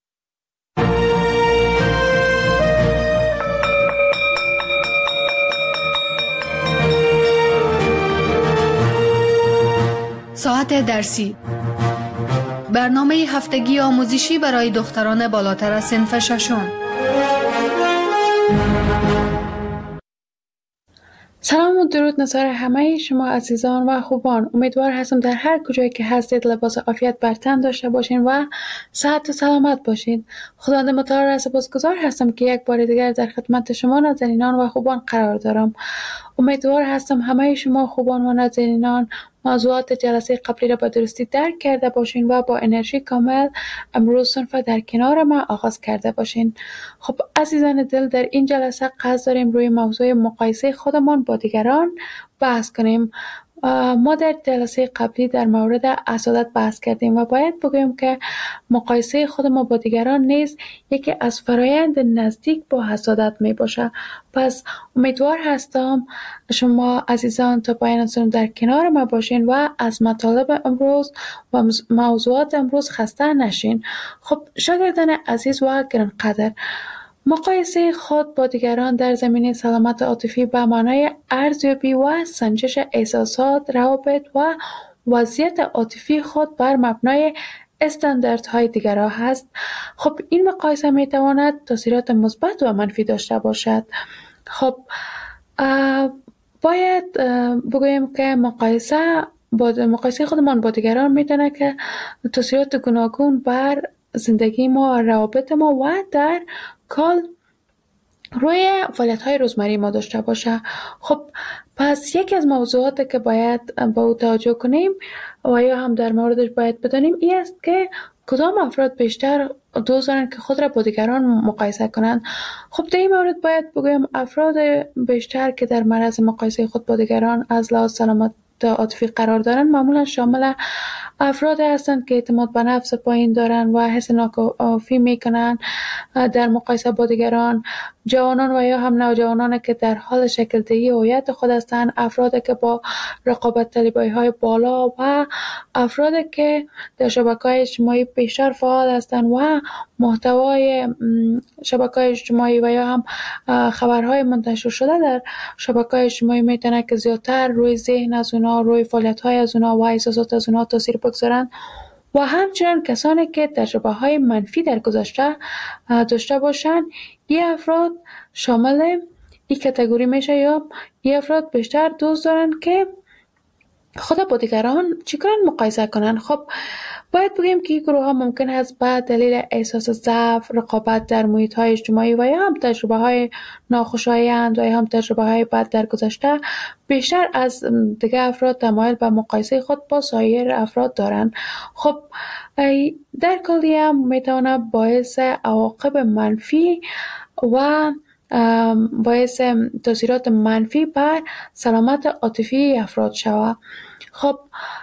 ساعت درسی، برنامه هفتگی آموزشی برای دختران بالاتر از صنف ششم. سلام و درود نثار همه شما عزیزان و خوبان. امیدوار هستم در هر کجایی که هستید لباس عافیت بر تن داشته باشین و صحت و سلامت باشین. خداوند متعال را سپاسگزار هستم که یک بار دیگر در خدمت شما نازنینان و خوبان قرار دارم. امیدوار هستم همه شما خوبان و نازنینان موضوعات جلسه قبلی را به درستی درک کرده باشین و با انرژی کامل امروز صنف در کنار ما آغاز کرده باشین. خب عزیزان دل، در این جلسه قصد داریم روی موضوع مقایسه خودمان با دیگران بحث کنیم. ما در جلسه قبلی در مورد حسادت بحث کردیم و باید بگویم که مقایسه خود ما با دیگران نیز یکی از فرایند نزدیک با حسادت می باشه. پس امیدوار هستم شما عزیزان تا پایان سنم در کنار ما باشین و از مطالب امروز و موضوعات امروز خسته نشین. خب شاگردان عزیز و گرانقدر، مقایسه خود با دیگران در زمینه سلامت عاطفی به معنای ارزیابی و سنجش احساسات، روابط و وضعیت عاطفی خود بر مبنای استانداردهای دیگران هست. خب این مقایسه می تواند تاثیرات مثبت و منفی داشته باشد. خب باید بگویم که مقایسه خودمان با دیگران میتونه که تاثیرات گوناگون بر زندگی ما، روابط ما و در کل روی فعالیت‌های روزمره ما داشته باشه. خب پس یکی از موضوعاتی که باید با او توجه کنیم و یا هم در موردش باید بدانیم این است که کدام افراد بیشتر دوست دارند که خود را با دیگران مقایسه کنند. خب در این مورد باید بگویم افراد بیشتر که در معرض مقایسه خود با دیگران از لحاظ سلامت عاطفی قرار دارند معمولا شامل افراد هستند که اعتماد به نفس پایین دارند و حس ناکافی میکنند در مقایسه با دیگران. جوانان و یا هم نوجوانان که در حال شکل دهی هویت خود هستند، افرادی که با رقابت طلبی‌های بالا و افرادی که در شبکه‌های اجتماعی بیشتر فعال هستند و محتوای شبکه‌های اجتماعی و یا هم خبرهای منتشر شده در شبکه‌های اجتماعی میتونه که زیادتر روی ذهن از اونا، روی فعالیت‌های از اونا و احساسات از اونا تاثیر بگذارن و همچنین کسانی که تجربه‌های منفی در گذشته داشته باشند. این افراد شامل این کاتگوری میشه یا این افراد بیشتر دوست دارن که خود با دیگران چیکار مقایسه کنن. خب باید بگیم که این گروه ها ممکن است به دلیل احساس ضعف، رقابت در محیط های اجتماعی و یا هم تجربه های ناخوشایند و یا هم تجربه های بد در گذشته بیشتر از دیگر افراد تمایل به مقایسه خود با سایر افراد دارند. خب در کلی هم میتونه باعث عواقب منفی و باعث تاثیرات منفی بر سلامت عاطفی افراد شود. خب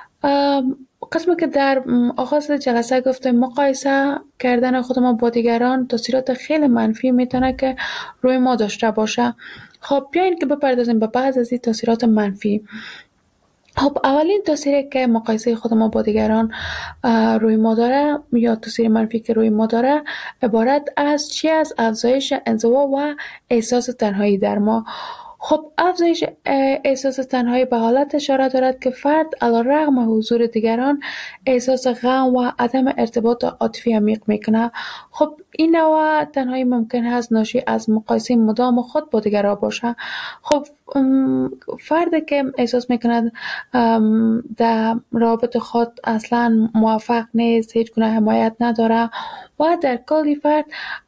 قسمی که در آغاز جلسه گفتم مقایسه کردن خود ما با دیگران تاثیرات خیلی منفی میتونه که روی ما داشته باشه. خب بیاین که بپردازیم به بعض از این تاثیرات منفی. خب اولین تاثیری که مقایسه خود ما با دیگران روی ما داره یا تاثیر منفی که روی ما داره عبارت از افزایش انزوا و احساس تنهایی در ما. خب افزایش احساس تنهایی به حالت اشاره دارد که فرد علیرغم حضور دیگران احساس غم و عدم ارتباط عاطفی عمیق میکنه. خب این نوع تنهایی ممکن است ناشی از مقایسه مدام خود با دیگران باشه. خب فردی که احساس میکند در رابطه خود اصلا موفق نیست، هیچ گونه حمایت نداره و در کلی فرد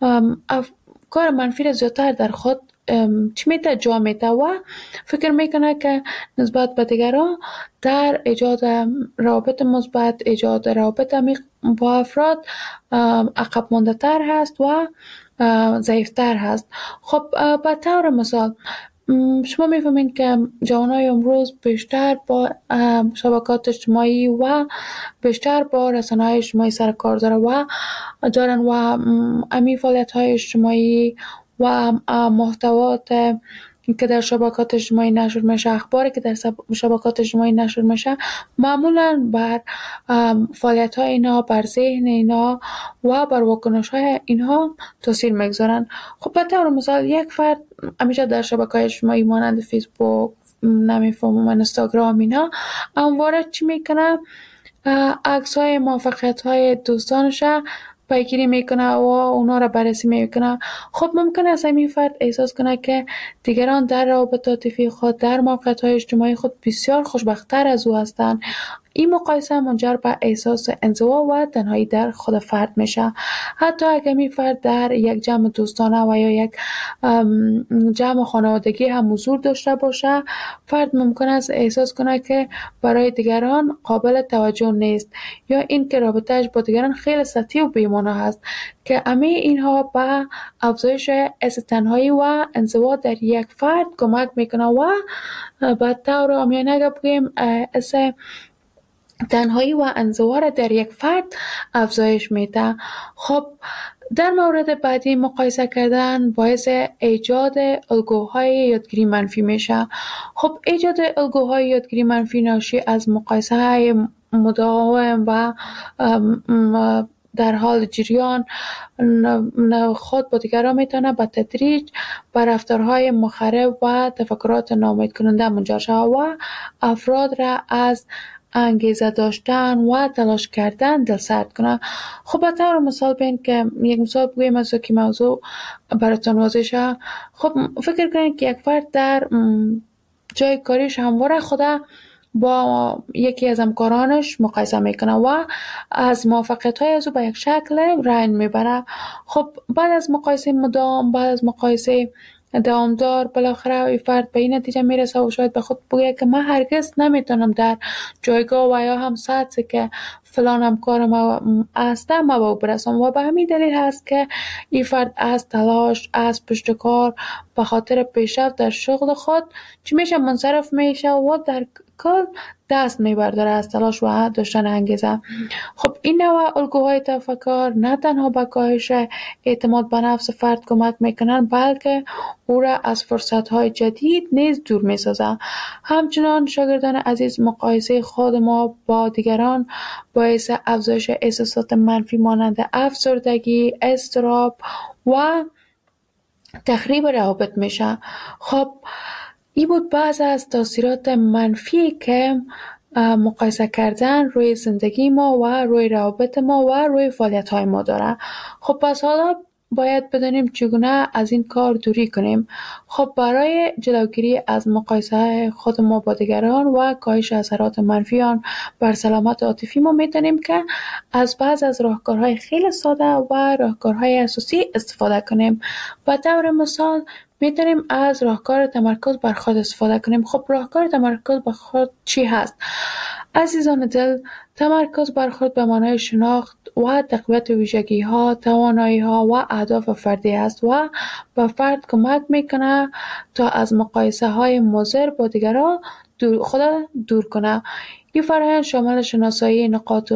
کار منفی را زیادتر در خود چی میته جا میته و فکر میکنه که نسبت به دیگران در ایجاد روابط مثبت، ایجاد روابط عمیق با افراد عقب مانده تر هست و ضعیفتر هست. خب به طور مثال شما میفهمین که جوانای امروز بیشتر با شبکات اجتماعی و بیشتر با رسانه‌های اجتماعی سر کار دارن و امی فعالیت‌های اجتماعی و محتوات که در شبکات اجتماعی نشر میشه، اخباری که در شبکات اجتماعی نشر میشه معمولا بر فعالیت های اینا، بر ذهن اینا و بر واکنش های اینها تاثیر میگذارن. خب به طور مثال یک فرد همیشه در شبکه اجتماعی مانند فیسبوک، نمیفهمم اینستاگرام اینا همواره چی میکنه؟ عکس های موفقیت های دوستانش پیگیری میکنه و اونا را بررسی میکنه. خب ممکن است این فرد احساس کنه که دیگران در روابط عاطفی خود، در موقعیت های اجتماعی خود بسیار خوشبخت‌تر از او هستند. این مقایسه منجر به احساس انزوا و تنهایی در خود فرد میشه. حتی اگر این فرد در یک جمع دوستانه و یا یک جمع خانوادگی هم حضور داشته باشه، فرد ممکن است احساس کنه که برای دیگران قابل توجه نیست یا این که رابطهش با دیگران خیلی سطحی و بی‌معنی هست که همه اینها به افزایش احساس تنهایی و انزوا در یک فرد کمک میکنه و به طور عامیانه اگر بگیم تنهایی و انزوا را در یک فرد افزایش میده. خب در مورد بعدی مقایسه کردن باعث ایجاد الگوهای یادگیری منفی میشه. خب ایجاد الگوهای یادگیری منفی ناشی از مقایسه های مداوم و در حال جریان خود با دیگران میتونه به تدریج به رفتارهای مخرب و تفکرات ناامید کننده منجر شود و افراد را از انگیزه داشتن و تلاش کردن دلسرد کنه. خب به طور مثال بین که یک مثال بگویم از که موضوع براتون واضح شه. خب فکر کنید که یک فرد در جای کاریش همواره خدا با یکی از همکارانش مقایسه میکنه و از موفقیت های از او به یک شکل رنج میبره. خب بعد از مقایسه مدام، بعد از مقایسه دوامدار، بالاخره این فرد به این نتیجه میرسه و شاید به خود بگه که من هرگز نمیتونم در جایگاه و یا هم سطحی که فلان همکار ما هسته ما به او برسم و به همین دلیل هست که این فرد از تلاش، از پشتکار به خاطر پیشرفت در شغل خود چی میشه منصرف میشه و در کل دست میبرداره از تلاش و داشتن انگیزه. خب این نوع الگوهای تفکر نه تنها به کاهش اعتماد به نفس فرد کمک میکنن بلکه او را از فرصتهای جدید نیز دور میسازه. همچنان شاگردان عزیز مقایسه خود ما با دیگران باعث افزایش احساسات منفی مانند افسردگی، اضطراب و تخریب روابط میشه. خب این بود بعض از تاثیرات منفی که مقایسه کردن روی زندگی ما و روی روابط ما و روی فعالیت های ما داره. خب پس حالا باید بدانیم چگونه از این کار دوری کنیم. خب برای جلوگیری از مقایسه خود ما با دیگران و کاهش اثرات منفی آن بر سلامت عاطفی ما میتونیم که از بعض از راهکارهای خیلی ساده و راهکارهای اساسی استفاده کنیم. به طور مثال میتونیم از راهکار تمرکز بر خود استفاده کنیم. خب راهکار تمرکز بر خود چی هست؟ عزیزان دل، تمرکز بر خود به معنای شناخت و تقویت ویژگی ها، توانایی ها و اهداف فردی است و به فرد کمک میکنه تا از مقایسه های مضر با دیگران خود دور کنه. این فرآیند شامل شناسایی نقاط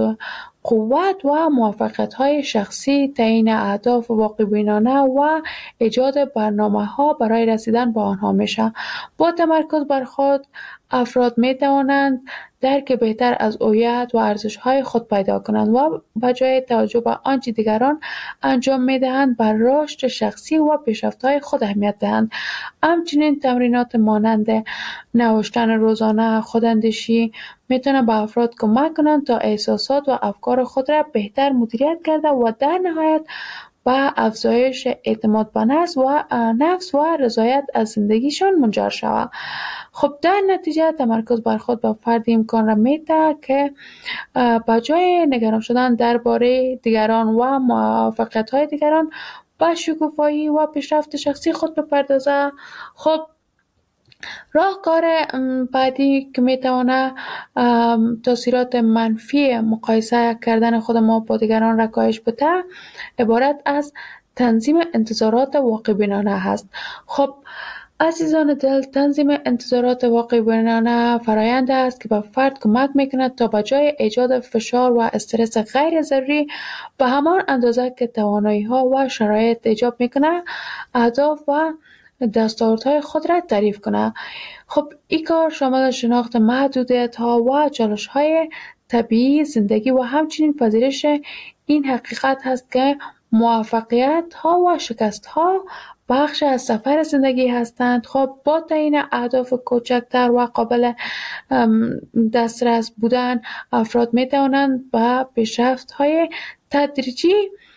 قوت و موفقیت‌های شخصی، تعیین اهداف واقع‌بینانه و ایجاد برنامه‌ها برای رسیدن به آنها میشه. با تمرکز بر خود افراد می توانند درک بهتر از هویت و ارزش‌های خود پیدا کنند و به جای توجه به آنچه دیگران انجام می‌دهند بر رشد شخصی و پیشرفت‌های خود اهمیت دهند. همچنین تمرینات مانند نوشتن روزانه، خوداندیشی می‌تواند به افراد کمک کنند تا احساسات و افکار خود را بهتر مدیریت کرده و در نهایت به افزایش اعتماد به نفس و رضایت از زندگیشان منجر شود. خب در نتیجه تمرکز بر خود به فرد امکان را میده که به جای نگران شدن درباره دیگران و موفقیت‌های دیگران به شکوفایی و پیشرفت شخصی خود بپردازد. خب راهکار بعدی که میتونه تاثیرات منفی مقایسه کردن خود ما با دیگران را کاهش بده عبارت از تنظیم انتظارات واقع بینانه هست. خب عزیزان دل، تنظیم انتظارات واقع بینانه فرآیند است که به فرد کمک میکند تا به جای ایجاد فشار و استرس غیر ضروری به همان اندازه که توانایی ها و شرایط ایجاب میکنه اهداف و دستاوردهای خود را تعریف کنه. خب این کار شامل شناخت محدودیت ها و چالش های طبیعی زندگی و همچنین پذیرش این حقیقت هست که موفقیت ها و شکست ها بخش از سفر زندگی هستند. خب با تعیین اهداف کوچکتر و قابل دسترس بودن افراد می توانند به پیشرفت های تدریجی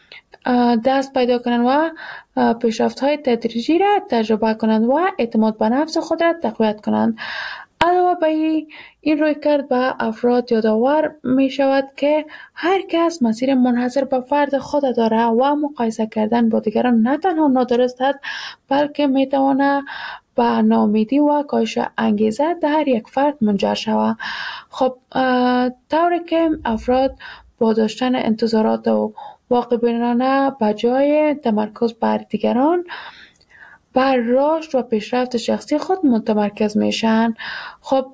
دست پیدا کنند و پیشرفت‌های تدریجی را تجربه کنند و اعتماد به نفس خود را تقویت کنند. علاوه بر این رویکرد به افراد یادآور می شود که هر کس مسیر منحصر به فرد خود دارد و مقایسه کردن با دیگران نه تنها نادرست است بلکه می تواند به ناامیدی و کاهش انگیزه در هر یک فرد منجر شود. خب طوری که افراد با داشتن انتظارات و واقع بینانه به جای تمرکز بر دیگران بر رشد و پیشرفت شخصی خود متمرکز میشن. خب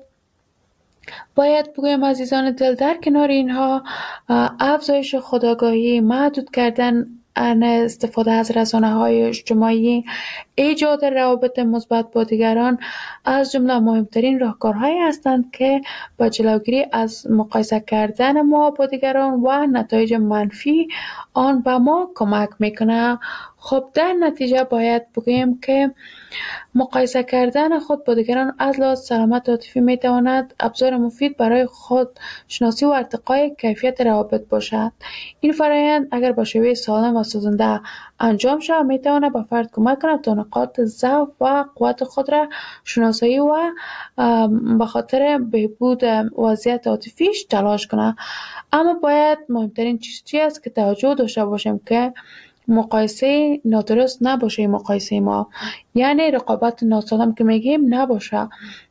باید بگویم عزیزان دل، در کنار اینها افزایش خودآگاهی، محدود کردن استفاده از رسانه‌های اجتماعی، ایجاد روابط مثبت با دیگران از جمله مهمترین راهکارهایی هستند که به جلوگیری از مقایسه کردن ما با دیگران و نتایج منفی آن به ما کمک میکنه. خب در نتیجه باید بگویم که مقایسه کردن خود با دیگران از لحاظ سلامت عاطفی میتواند ابزار مفید برای خود شناسی و ارتقای کیفیت روابط باشد. این فرآیند اگر با شیوه سالم و سازنده انجام شود میتواند به فرد کمک کند تا نقاط ضعف و قوت خود را شناسایی و به خاطر بهبود وضعیت عاطفیش تلاش کند. اما باید مهمترین چیزی است که توجه داشته باشیم که مقایسه نادرست نباشه. مقایسه ما یعنی رقابت ناسالم که میگیم نباشه.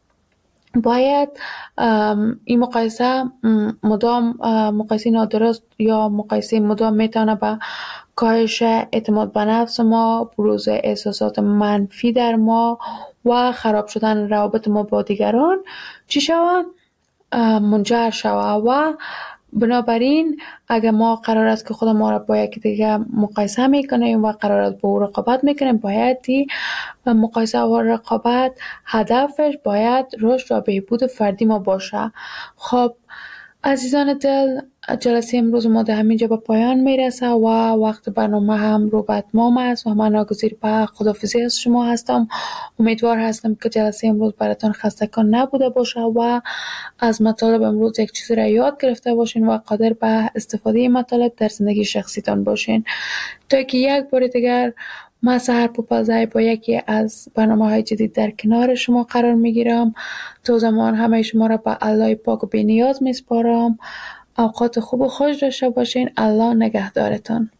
باید این مقایسه مدام مقایسه نادرست یا مقایسه مدام میتونه به کاهش اعتماد به نفس ما، بروز احساسات منفی در ما و خراب شدن روابط ما با دیگران چی شود؟ منجر شود. و بنابراین اگر ما قرار است که خود ما را با یکی دیگه مقایسه میکنیم و قرار است با او رقابت میکنیم، باید مقایسه و رقابت هدفش باید رشد و بهبود فردی ما باشه. خب عزیزان دل، جلسه امروز ما در همینجا به پایان میرسه و وقت برنامه هم رو به اتمام است و من ناگزیر به خداحافظی از شما هستم. امیدوار هستم که جلسه امروز براتون خستگان نبوده باشه و از مطالب امروز یک چیزی را یاد گرفته باشین و قادر به استفاده مطالب در زندگی شخصیتان باشین. تا که یک بار دیگر من سحر پوپلزای با یکی از برنامه‌های جدید در کنار شما قرار میگیرم. تا زمان همه شما را به الله پاک و بی‌نیاز میسپارم. اوقات خوب و خوش داشته باشین. الله نگهدارتان.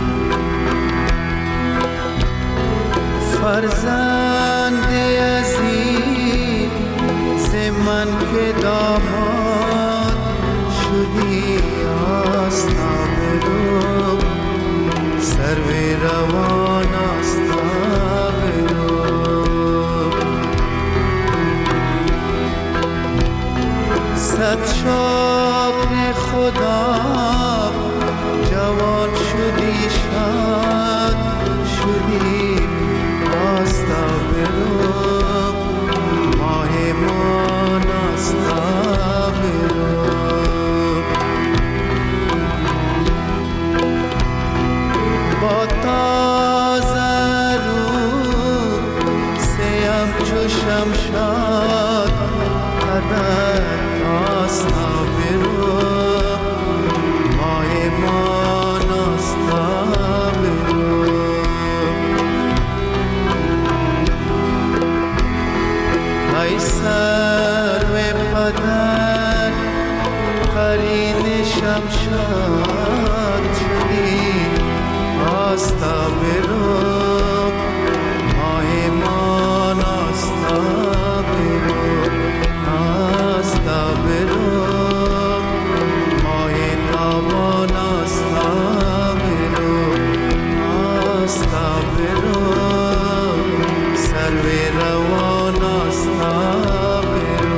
فرزند عزیز من که داماد شدی آستا برو سرو روان آستا برو صد شکر خدا جوان شدی شاد شدی آستا برو ماه مان آستا برو با تازه رو سیم چو شمشاد قدر آستا برو ماه مان آستا برو ای سرو پدر قرین شمشاد شدی آستا برو ماه مان آستا برو آستا برو ماه تابان آستا برو آستا برو سرو روان آستا برو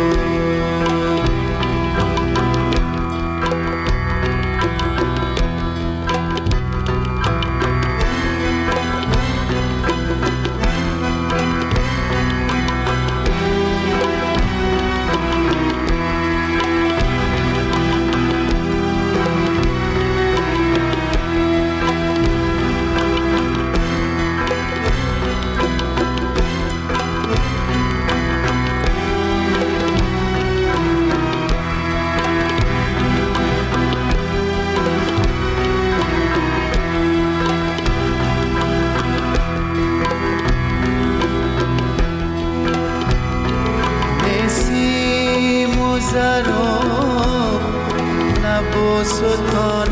نبو سلطان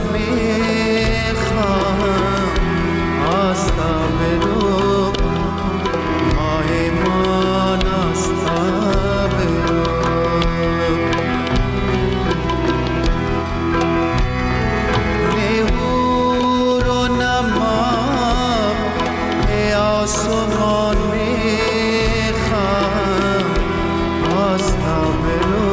میخواهم آستا برو ماه مان آستا برو نهور و نمام ای آسمان میخواهم آستا برو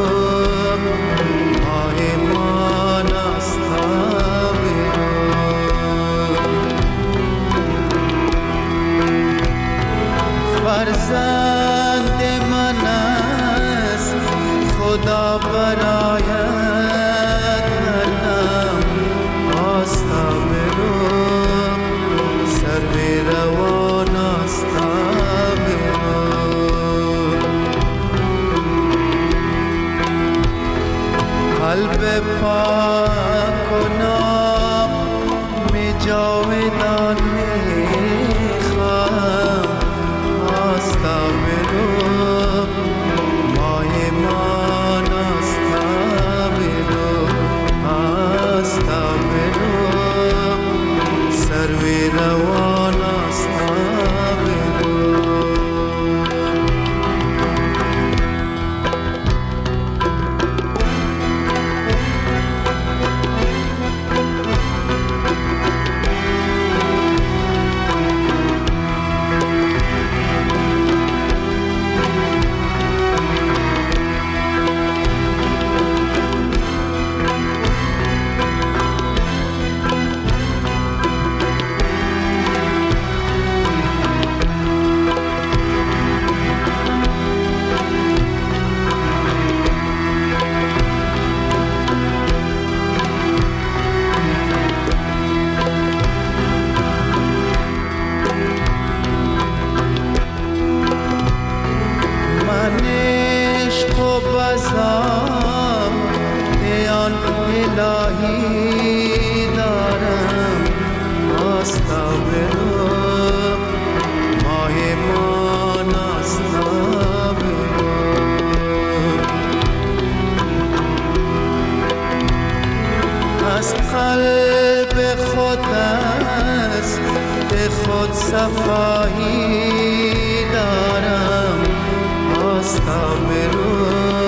فرزند من است خدا برایت کردم آستا برو سرو روان آستا برو قلب پاک و ناب می جاودان میخواهم آستا برو ماه مان آستا برو آستا برو سرو روان آستا برو الهی دارم آستا برو ماه مان آستا برو از قلب خود است به خود صفایی دارم آستا برو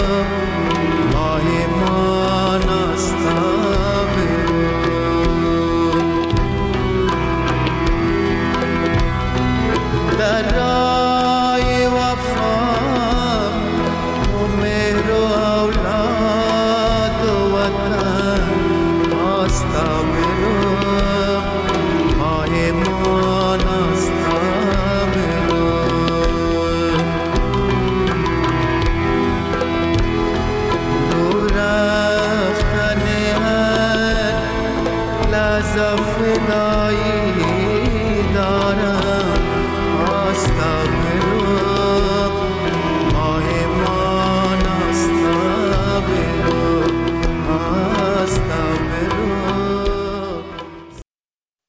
خدایی